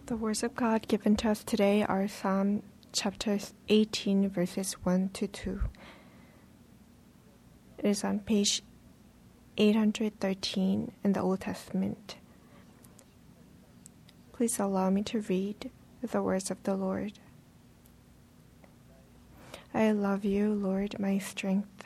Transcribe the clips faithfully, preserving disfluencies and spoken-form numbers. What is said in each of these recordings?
The words of God given to us today are Psalm chapter eighteen, verses one to two. It is on page eight hundred thirteen in the Old Testament. Please allow me to read the words of the Lord. I love you, Lord, my strength.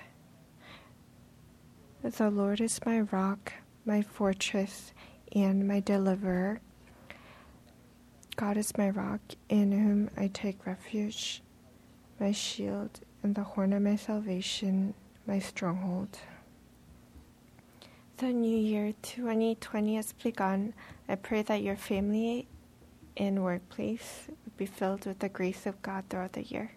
The Lord is my rock, my fortress, and my deliverer. God is my rock, in whom I take refuge, my shield and the horn of my salvation, my stronghold. The new year twenty twenty has begun. I pray that your family and workplace would be filled with the grace of God throughout the year.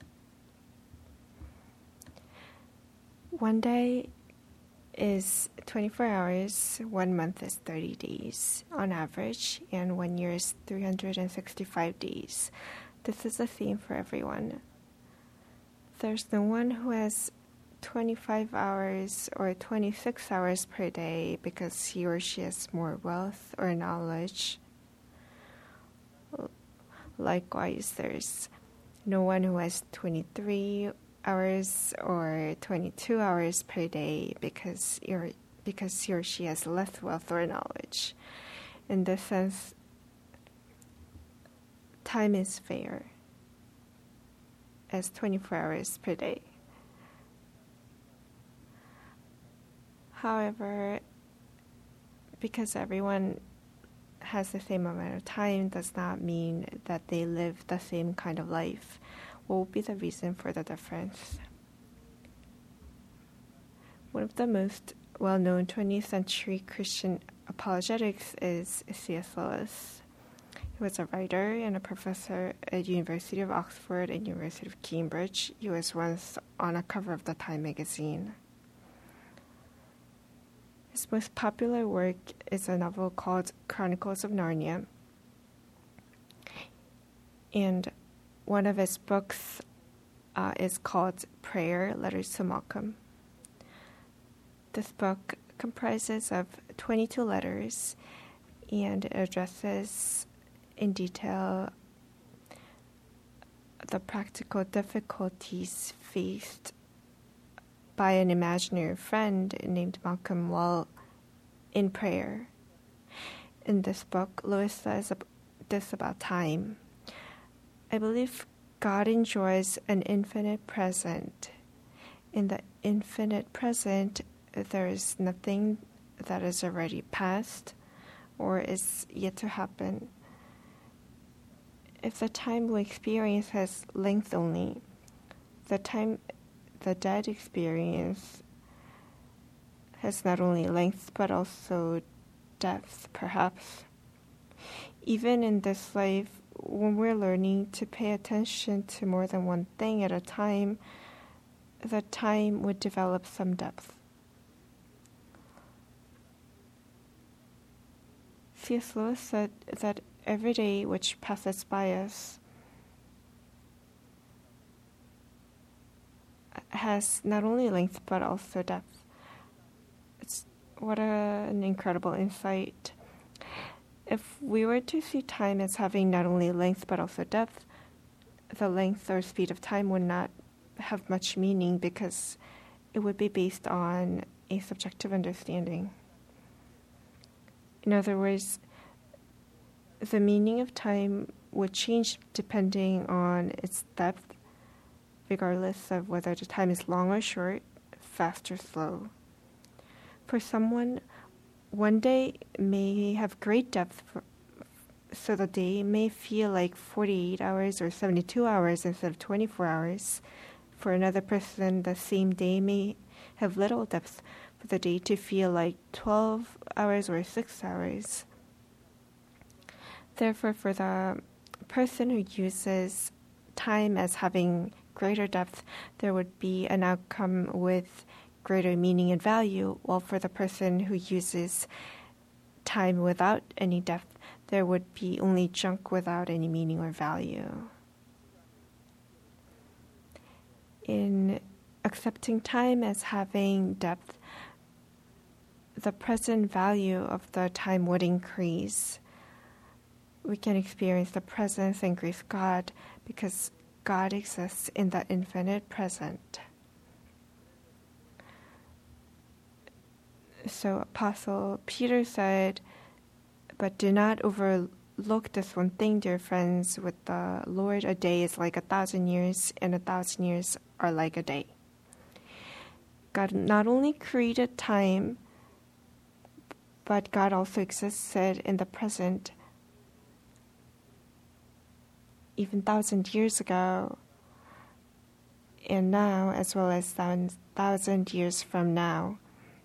One day is twenty-four hours, one month is thirty days on average, and one year is three hundred sixty-five days. This is the theme for everyone. There's no one who has twenty-five hours or twenty-six hours per day because he or she has more wealth or knowledge. Likewise, there's no one who has twenty-three hours or twenty-two hours per day because you're, because he or she has less wealth or knowledge. In this sense, time is fair as twenty-four hours per day. However, because everyone has the same amount of time does not mean that they live the same kind of life. What will be the reason for the difference? One of the most well-known twentieth century Christian apologetics is C S Lewis. He was a writer and a professor at University of Oxford and University of Cambridge. He was once on a cover of the Time magazine. His most popular work is a novel called Chronicles of Narnia. And one of his books uh, is called Prayer, Letters to Malcolm. This book comprises of twenty-two letters, and it addresses in detail the practical difficulties faced by an imaginary friend named Malcolm while in prayer. In this book, Lewis says this about time. I believe God enjoys an infinite present. In the infinite present, there is nothing that is already past or is yet to happen. If the time we experience has length only, the time the dead experience has not only length but also depth, perhaps. Even in this life, when we're learning to pay attention to more than one thing at a time, the time would develop some depth. C S Lewis said that every day which passes by us has not only length but also depth. It's what a, an incredible insight. If we were to see time as having not only length but also depth, the length or speed of time would not have much meaning because it would be based on a subjective understanding. In other words, the meaning of time would change depending on its depth, regardless of whether the time is long or short, fast or slow. For someone, one day may have great depth, for, so the day may feel like forty-eight hours or seventy-two hours instead of twenty-four hours. For another person, the same day may have little depth for the day to feel like twelve hours or six hours. Therefore, for the person who uses time as having greater depth, there would be an outcome with greater meaning and value, while for the person who uses time without any depth, there would be only junk without any meaning or value. In accepting time as having depth, the present value of the time would increase. we can experience the presence and grace of God because God exists in the infinite present. So Apostle Peter said, "But do not overlook this one thing, dear friends. With the Lord, a day is like a thousand years, and a thousand years are like a day." God not only created time, but God also existed in the present even thousand years ago and now, as well as thousand, thousand years from now.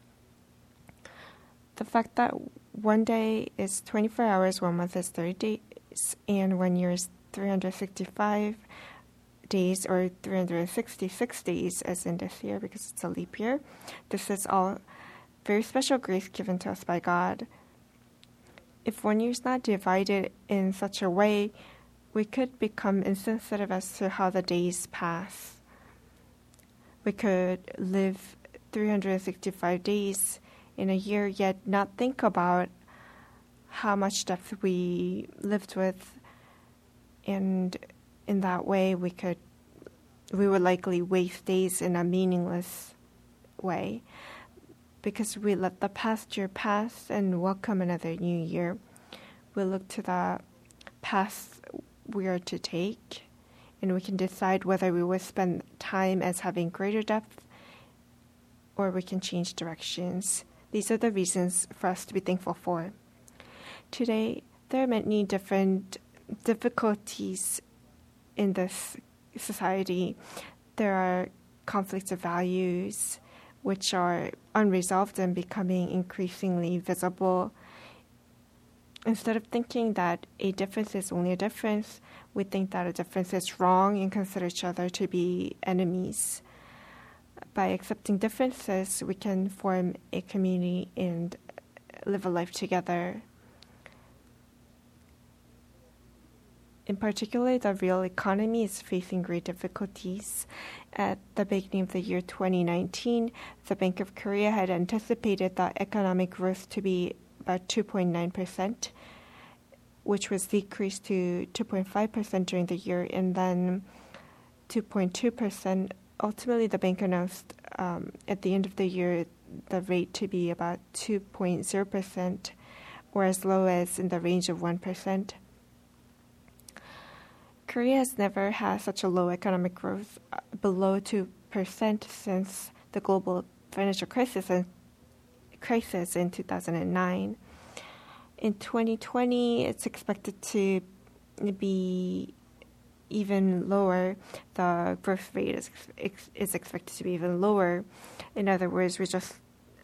The fact that one day is twenty-four hours, one month is thirty days, and one year is three hundred sixty-five days, or three hundred sixty-six days as in this year because it's a leap year. This is all very special grace given to us by God. If one year is not divided in such a way, we could become insensitive as to how the days pass. We could live three hundred sixty-five days in a year, yet not think about how much depth we lived with, and in that way we could we would likely waste days in a meaningless way because we let the past year pass and welcome another new year. We look to the path we are to take, and we can decide whether we will spend time as having greater depth or we can change directions. These are the reasons for us to be thankful for. Today, there are many different difficulties in this society. There are conflicts of values which are unresolved and becoming increasingly visible. Instead of thinking that a difference is only a difference, we think that a difference is wrong and consider each other to be enemies. By accepting differences, we can form a community and live a life together. In particular, the real economy is facing great difficulties. At the beginning of the year twenty nineteen, the Bank of Korea had anticipated the economic growth to be about two point nine percent, which was decreased to two point five percent during the year, and then two point two percent. Ultimately, the bank announced um, at the end of the year the rate to be about two point zero percent, or as low as in the range of one percent. Korea has never had such a low economic growth, uh, below two percent, since the global financial crisis and crisis in two thousand nine. In twenty twenty, it's expected to be even lower. The growth rate is is expected to be even lower. In other words, we just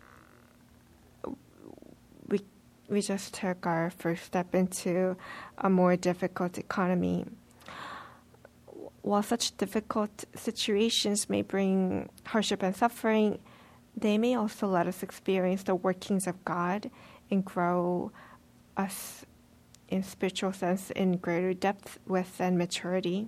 we we just took our first step into a more difficult economy. While such difficult situations may bring hardship and suffering, they may also let us experience the workings of God and grow us in spiritual sense in greater depth, width, and maturity.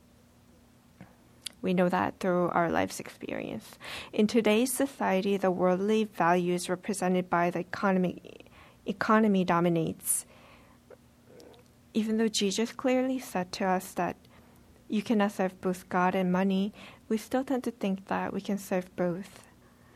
We know that through our life's experience. In today's society, the worldly values represented by the economy, economy dominates. Even though Jesus clearly said to us that you cannot serve both God and money, we still tend to think that we can serve both.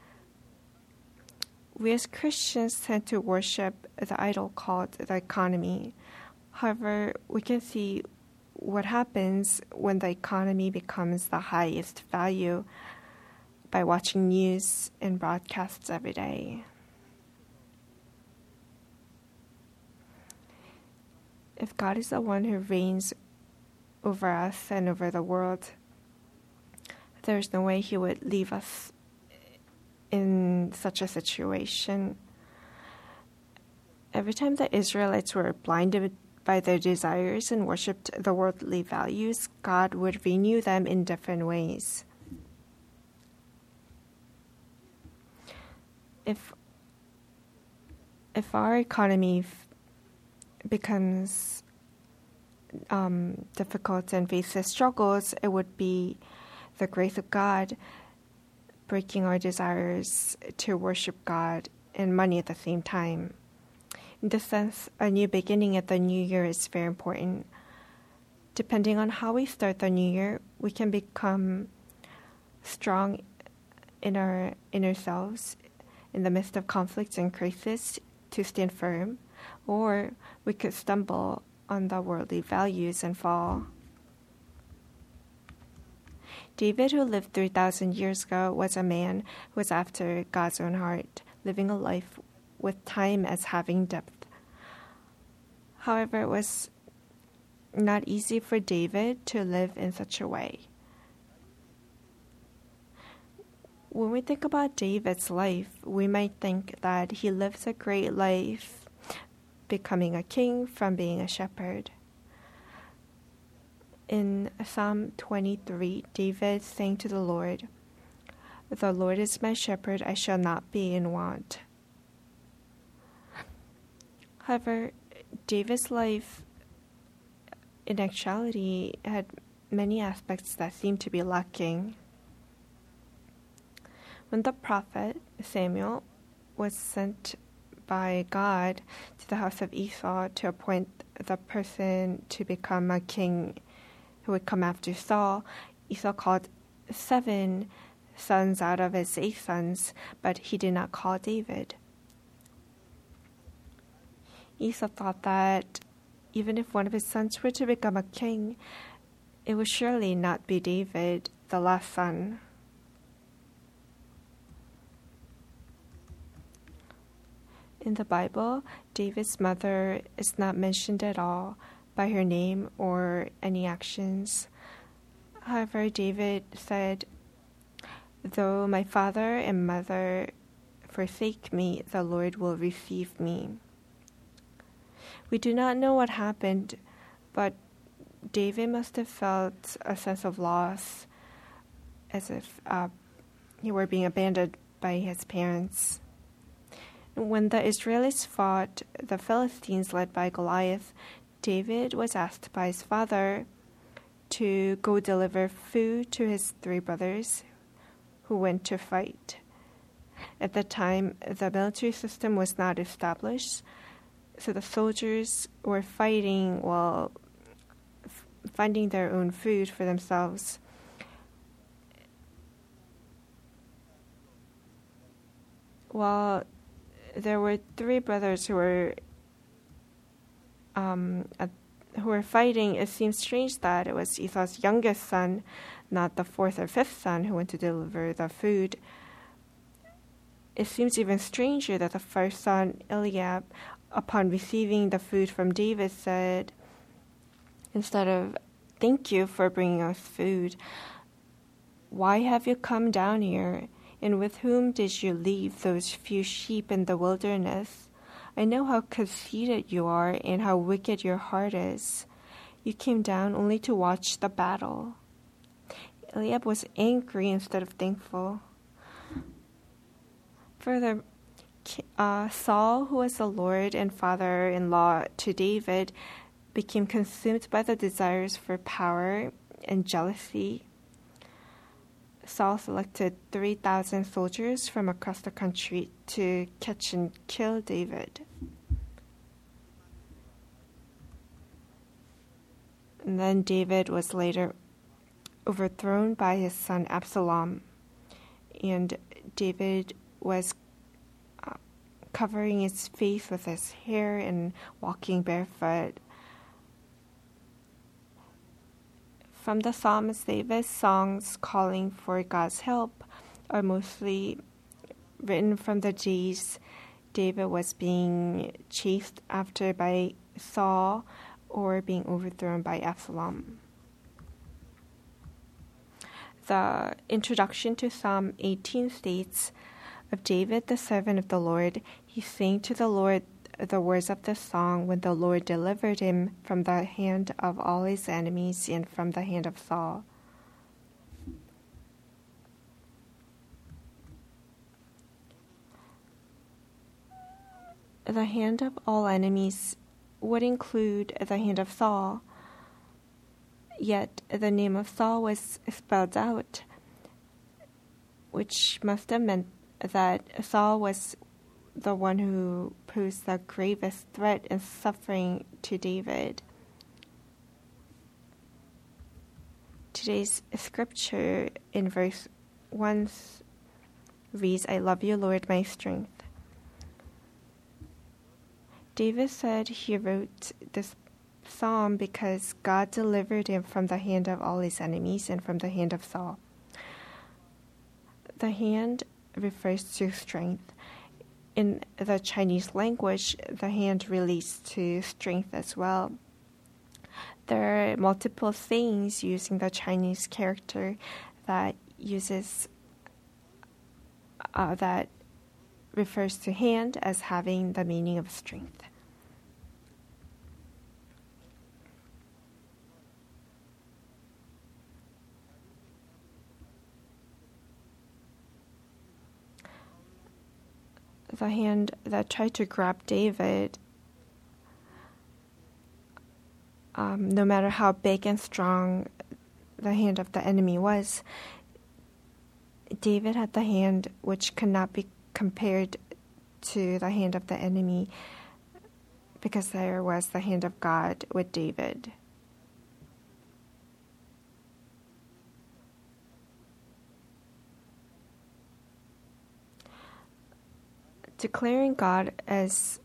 We as Christians tend to worship the idol called the economy. However, we can see what happens when the economy becomes the highest value by watching news and broadcasts every day. If God is the one who reigns over us and over the world, there's no way He would leave us in such a situation. Every time the Israelites were blinded by their desires and worshipped the worldly values, God would renew them in different ways. If if our economy f- becomes um, difficult and faces struggles, it would be the grace of God breaking our desires to worship God and money at the same time. In this sense, a new beginning at the new year is very important. Depending on how we start the new year, we can become strong in our inner selves in the midst of conflicts and crisis to stand firm, or we could stumble on the worldly values and fall. David, who lived three thousand years ago, was a man who was after God's own heart, living a life with time as having depth. However, it was not easy for David to live in such a way. When we think about David's life, we might think that he lives a great life, becoming a king from being a shepherd. In Psalm twenty-three, David sang to the Lord, "The Lord is my shepherd, I shall not be in want." However, David's life in actuality had many aspects that seemed to be lacking. When the prophet Samuel was sent by God to the house of Esau to appoint the person to become a king who would come after Saul, Esau called seven sons out of his eight sons, but he did not call David. Esau thought that even if one of his sons were to become a king, it would surely not be David, the last son. In the Bible, David's mother is not mentioned at all by her name or any actions. However, David said, "Though my father and mother forsake me, the Lord will receive me." We do not know what happened, but David must have felt a sense of loss, as if uh, he were being abandoned by his parents. When the Israelites fought the Philistines led by Goliath, David was asked by his father to go deliver food to his three brothers who went to fight. At the time, the military system was not established, so the soldiers were fighting while f- finding their own food for themselves. While there were three brothers who were um, at, who were fighting, it seems strange that it was Esau's youngest son, not the fourth or fifth son, who went to deliver the food. It seems even stranger that the first son, Eliab, upon receiving the food from David, said, instead of, "Thank you for bringing us food, why have you come down here? And with whom did you leave those few sheep in the wilderness? I know how conceited you are and how wicked your heart is. You came down only to watch the battle." Eliab was angry instead of thankful. Further, uh, Saul, who was the lord and father-in-law to David, became consumed by the desires for power and jealousy. Saul selected three thousand soldiers from across the country to catch and kill David. And then David was later overthrown by his son Absalom, and David was uh, covering his face with his hair and walking barefoot. From the psalmist, David's songs calling for God's help are mostly written from the days David was being chased after by Saul or being overthrown by Absalom. The introduction to Psalm eighteen states, "Of David, the servant of the Lord, he sang to the Lord the words of this song when the Lord delivered him from the hand of all his enemies and from the hand of Saul." The hand of all enemies would include the hand of Saul, yet the name of Saul was spelled out, which must have meant that Saul was the one who posed the gravest threat and suffering to David. Today's scripture in verse one reads, "I love you, Lord, my strength." David said he wrote this psalm because God delivered him from the hand of all his enemies and from the hand of Saul. The hand refers to strength. In the Chinese language, the hand relates to strength as well. There are multiple sayings using the Chinese character that uses uh, that refers to hand as having the meaning of strength. The hand that tried to grab David, um, no matter how big and strong the hand of the enemy was, David had the hand which could not be compared to the hand of the enemy because there was the hand of God with David. Declaring God as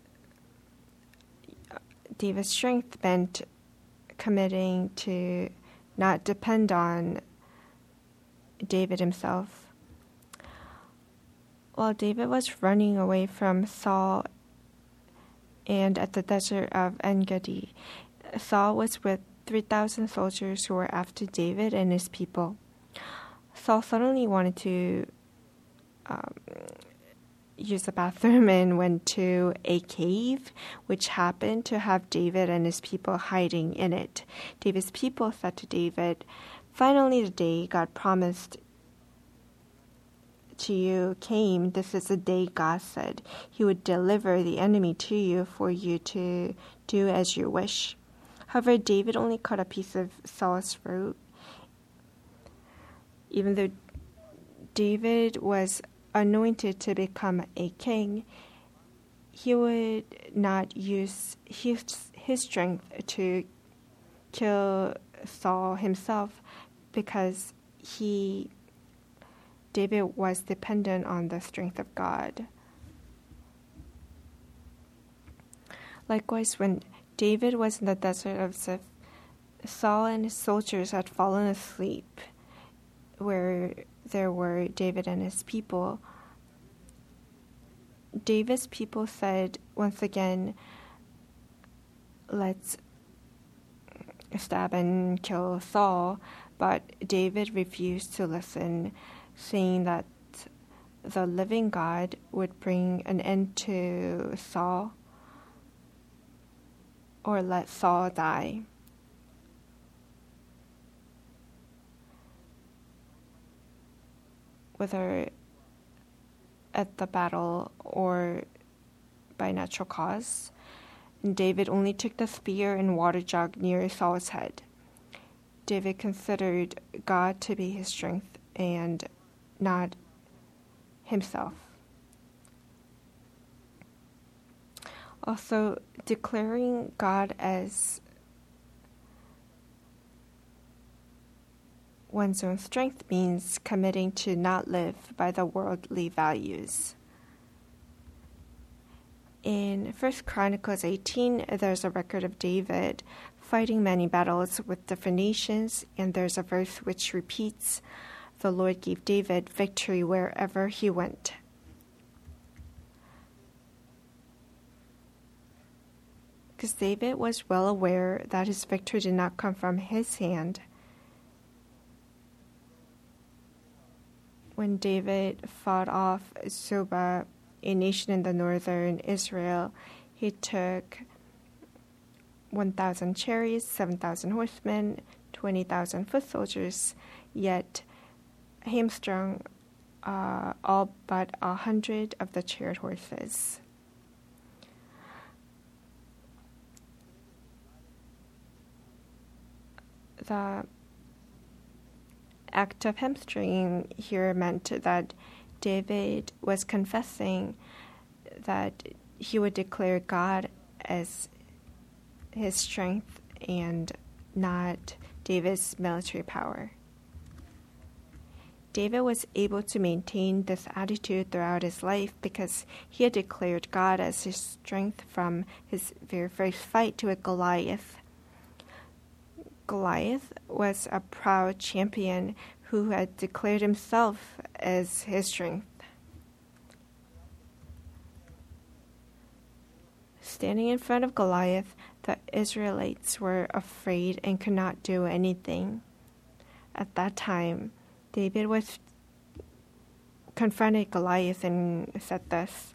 David's strength meant committing to not depend on David himself. While David was running away from Saul and at the desert of En-Gedi, Saul was with three thousand soldiers who were after David and his people. Saul suddenly wanted to um, use the bathroom and went to a cave, which happened to have David and his people hiding in it. David's people said to David, "Finally the day God promised to you came. This is the day God said he would deliver the enemy to you for you to do as you wish." However, David only cut a piece of Saul's throat. Even though David was anointed to become a king, he would not use his, his strength to kill Saul himself because he, David was dependent on the strength of God. Likewise, when David was in the desert of Ziph, Saul and his soldiers had fallen asleep where there were David and his people. David's people said once again, "Let's stab and kill Saul," but David refused to listen, saying that the living God would bring an end to Saul or let Saul die. Whether at the battle or by natural cause. And David only took the spear and water jug near Saul's head. David considered God to be his strength and not himself. Also, declaring God as one's own strength means committing to not live by the worldly values. In First Chronicles eighteen, there's a record of David fighting many battles with different nations, and there's a verse which repeats, "The Lord gave David victory wherever he went." Because David was well aware that his victory did not come from his hand. When David fought off Zobah, a nation in the northern Israel, he took one thousand chariots, seven thousand horsemen, twenty thousand foot soldiers, yet hamstrung uh, all but a hundred of the chariot horses. The act of hamstringing here meant that David was confessing that he would declare God as his strength and not David's military power. David was able to maintain this attitude throughout his life because he had declared God as his strength from his very first fight with Goliath. Goliath was a proud champion who had declared himself as his strength. Standing in front of Goliath, the Israelites were afraid and could not do anything. At that time, David was confronted Goliath and said this.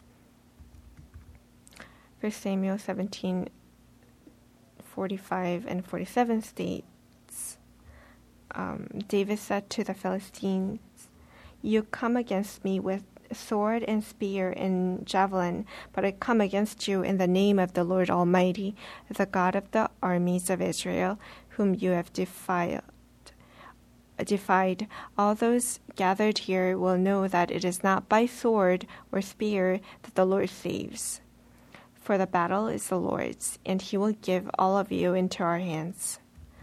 First Samuel seventeen, forty-five and forty-seven states, um, David said to the Philistines, "You come against me with sword and spear and javelin, but I come against you in the name of the Lord Almighty, the God of the armies of Israel, whom you have defied. defied. All those gathered here will know that it is not by sword or spear that the Lord saves. For the battle is the Lord's, and he will give all of you into our hands."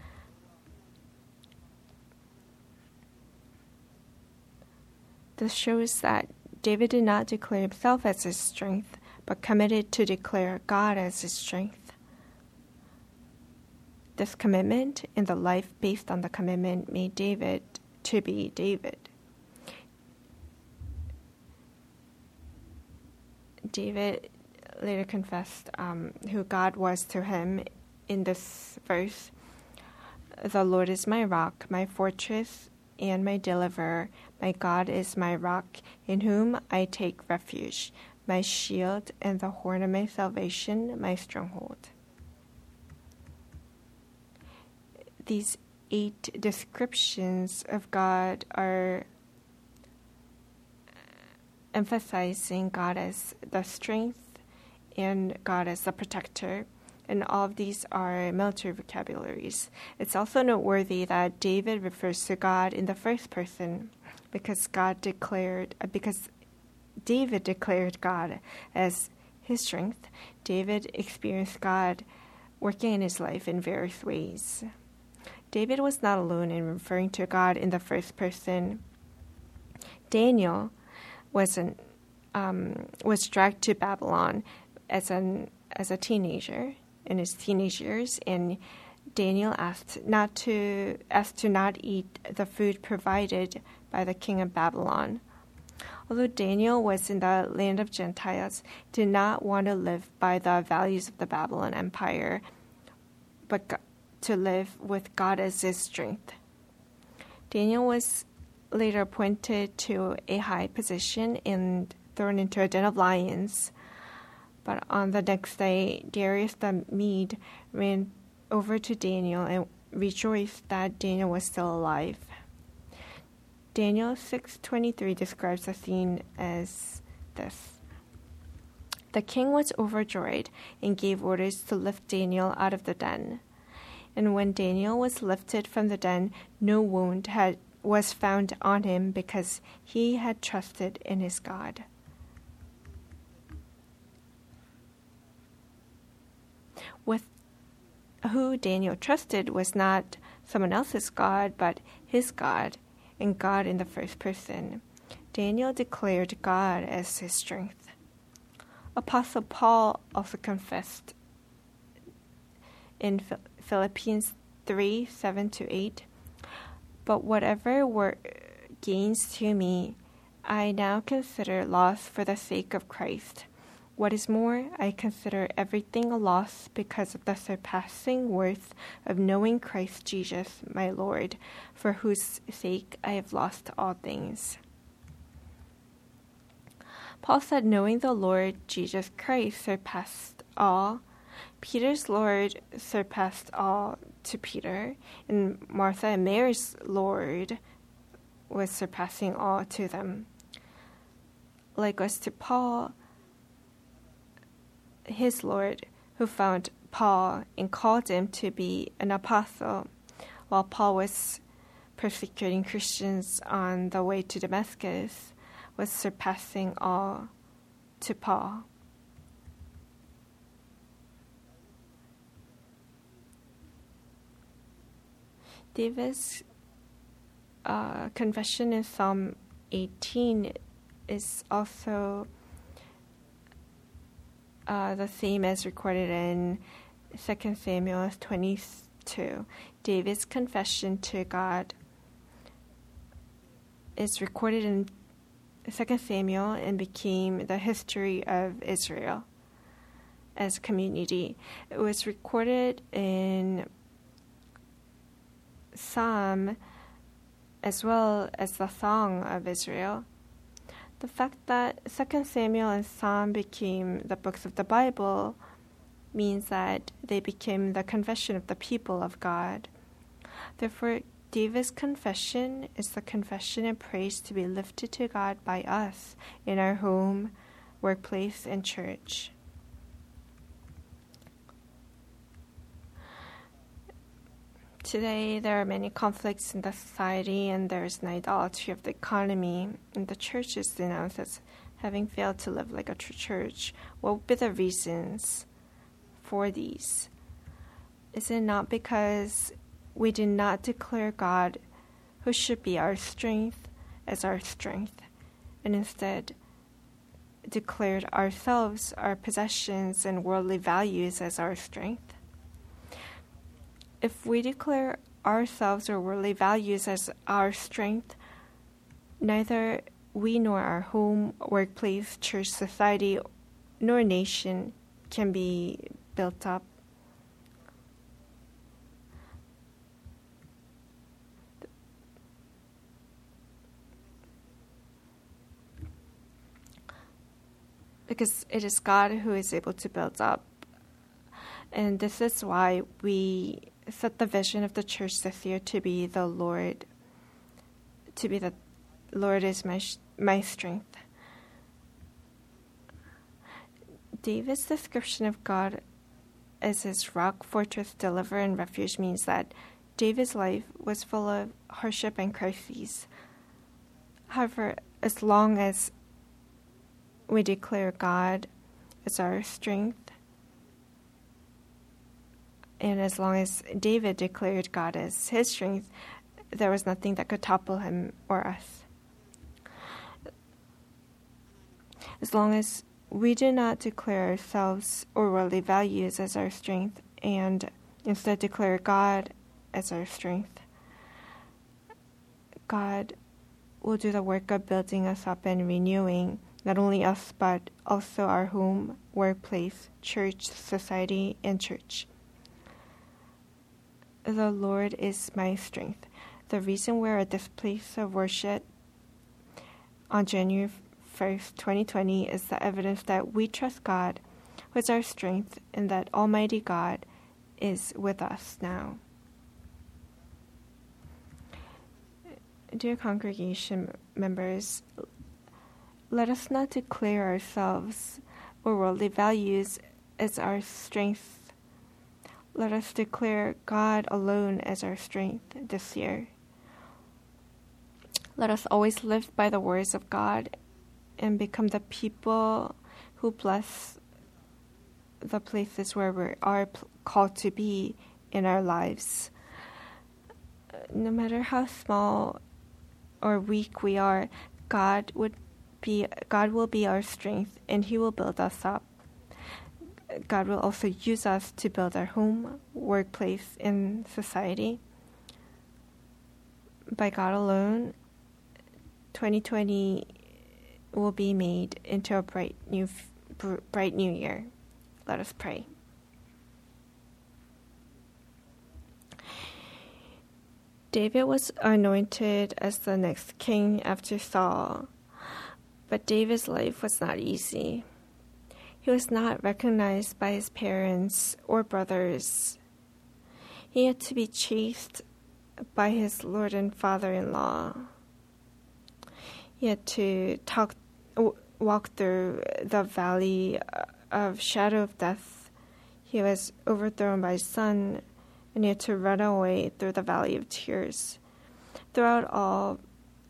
This shows that David did not declare himself as his strength, but committed to declare God as his strength. This commitment and the life based on the commitment made David to be David. David later confessed um, who God was to him in this verse. "The Lord is my rock, my fortress, and my deliverer. My God is my rock, in whom I take refuge, my shield and the horn of my salvation, my stronghold." These eight descriptions of God are emphasizing God as the strength and God as the protector, and all of these are military vocabularies. It's also noteworthy that David refers to God in the first person because God declared, because David declared God as his strength. David experienced God working in his life in various ways. David was not alone in referring to God in the first person. Daniel was an um, was dragged to Babylon as an as a teenager in his teenage years, and Daniel asked not to asked to not eat the food provided by the king of Babylon. Although Daniel was in the land of Gentiles, did not want to live by the values of the Babylon Empire, but to live with God as his strength. Daniel was later appointed to a high position and thrown into a den of lions. But on the next day, Darius the Mede ran over to Daniel and rejoiced that Daniel was still alive. Daniel six twenty-three describes the scene as this. "The king was overjoyed and gave orders to lift Daniel out of the den. And when Daniel was lifted from the den, no wound had was found on him because he had trusted in his God." With who Daniel trusted was not someone else's God, but his God, and God in the first person. Daniel declared God as his strength. Apostle Paul also confessed in Philippians three, seven to eight, "But whatever were gains to me, I now consider loss for the sake of Christ. What is more, I consider everything a loss because of the surpassing worth of knowing Christ Jesus, my Lord, for whose sake I have lost all things." Paul said knowing the Lord Jesus Christ surpassed all. Peter's Lord surpassed all to Peter, and Martha and Mary's Lord was surpassing all to them. Likewise to Paul, his Lord, who found Paul and called him to be an apostle, while Paul was persecuting Christians on the way to Damascus, was surpassing all to Paul. David's uh, confession in Psalm eighteen is also uh, the same as recorded in Second Samuel twenty-two. David's confession to God is recorded in Second Samuel and became the history of Israel as a community. It was recorded in Psalm as well as the Song of Israel. The fact that Second Samuel and Psalm became the books of the Bible means that they became the confession of the people of God. Therefore, David's confession is the confession and praise to be lifted to God by us in our home, workplace, and church. Today, there are many conflicts in the society, and there is an idolatry of the economy, and the church is denounced as having failed to live like a true church. What would be the reasons for these? Is it not because we did not declare God, who should be our strength, as our strength, and instead declared ourselves, our possessions, and worldly values as our strength? If we declare ourselves or worldly values as our strength, neither we nor our home, workplace, church, society, nor nation can be built up. Because it is God who is able to build up. And this is why we set the vision of the church this year to be the Lord, to be the Lord is my my strength. David's description of God as his rock, fortress, deliverer, and refuge means that David's life was full of hardship and crises. However, as long as we declare God as our strength, and as long as David declared God as his strength, there was nothing that could topple him or us. As long as we do not declare ourselves or worldly values as our strength, and instead declare God as our strength, God will do the work of building us up and renewing not only us, but also our home, workplace, church, society, and church. The Lord is my strength. The reason we're at this place of worship on January first, twenty twenty is the evidence that we trust God with our strength and that Almighty God is with us now. Dear congregation members, let us not declare ourselves or worldly values as our strength. Let us declare God alone as our strength this year. Let us always live by the words of God and become the people who bless the places where we are called to be in our lives. No matter how small or weak we are, God would be God will be our strength, and He will build us up. God will also use us to build our home, workplace, and society. By God alone, twenty twenty will be made into a bright new, bright new year. Let us pray. David was anointed as the next king after Saul, but David's life was not easy. He was not recognized by his parents or brothers. He had to be chased by his lord and father-in-law. He had to talk, walk through the valley of shadow of death. He was overthrown by his son, and he had to run away through the valley of tears. Throughout all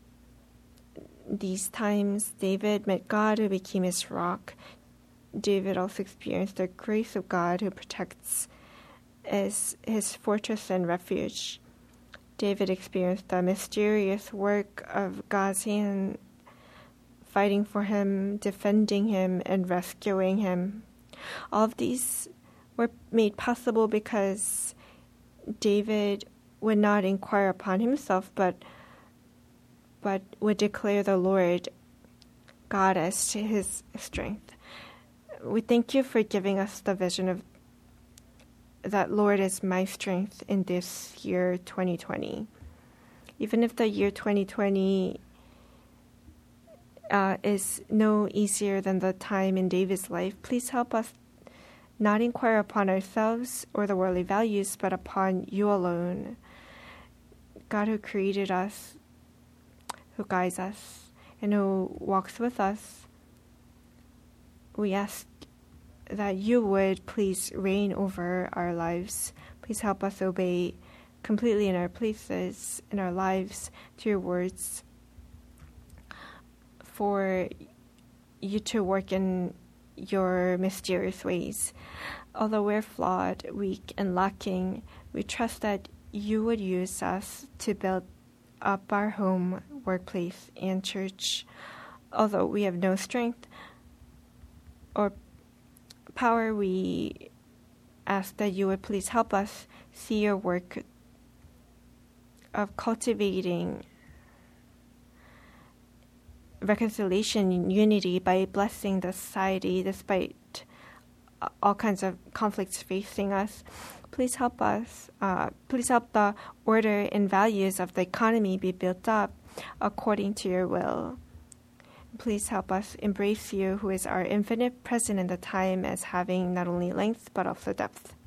these times, David met God, who became his rock. David also experienced the grace of God, who protects as his fortress and refuge. David experienced the mysterious work of God's hand fighting for him, defending him, and rescuing him. All of these were made possible because David would not inquire upon himself, but but would declare the Lord God as his strength. We thank you for giving us the vision of that Lord is my strength in this year twenty twenty. Even if the year twenty twenty uh, is no easier than the time in David's life, please help us not inquire upon ourselves or the worldly values, but upon you alone. God who created us, who guides us, and who walks with us, we ask that you would please reign over our lives. Please help us obey completely in our places, in our lives, to your words, for you to work in your mysterious ways. Although we're flawed, weak, and lacking, we trust that you would use us to build up our home, workplace, and church. Although we have no strength or power, we ask that you would please help us see your work of cultivating reconciliation and unity by blessing the society despite all kinds of conflicts facing us. Please help us. Uh, please help the order and values of the economy be built up according to your will. Please help us embrace you, who is our infinite present in the time, as having not only length but also depth.